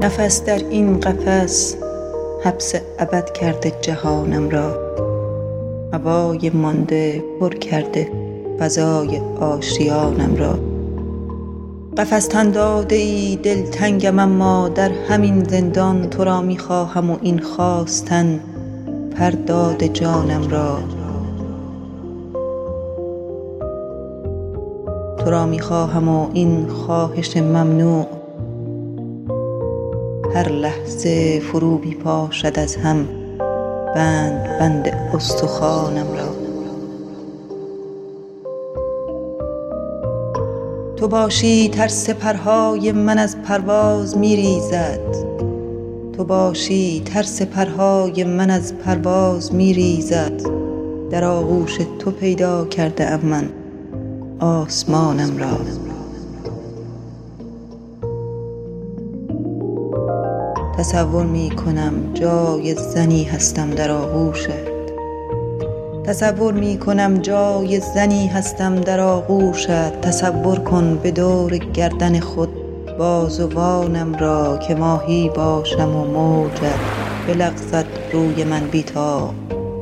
نفس در این قفس حبس ابد کرده جهانم را، هوای مانده پر کرده فضای آشیانم را. قفس تن داده ای دلتنگم، اما در همین زندان تو را می خواهم و این خواستن پرداد جانم را. تو را می خواهم و این خواهش ممنوع هر لحظه فرو می پاشد از هم بند استخوانم را. تو باشی ترس پرهای من از پرواز می ریزد، تو باشی ترس پرهای من از پرواز می ریزد. در آغوش تو پیدا کرده ام من آسمانم را. تصور می کنم جای زنی هستم در آغوشت، تصور می کنم جای زنی هستم در آغوشت. تصور کن به دور گردن خود بازوانم را، که ماهی باشم و موجت بلغزد روی من بی‌تاب.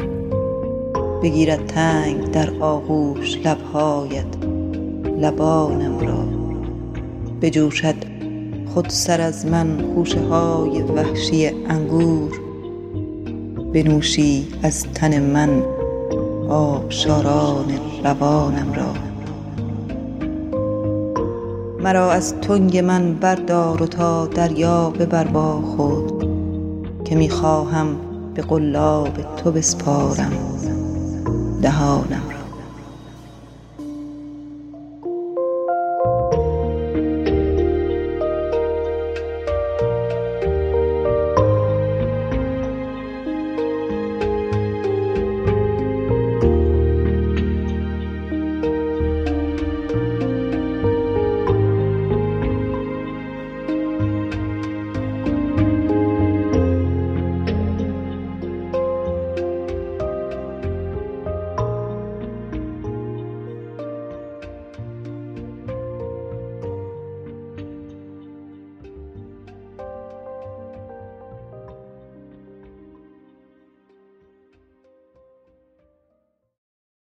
بگیرد تنگ در آغوش لبهایت لبانم را، بجوشد خود سر از من خوشه های وحشی انگور. بنوشی از تن من آبشاران روانم را. مرا از تنگ من بردار و تا دریا ببر با خود، که می خواهم به قلاب تو بسپارم دهانم را.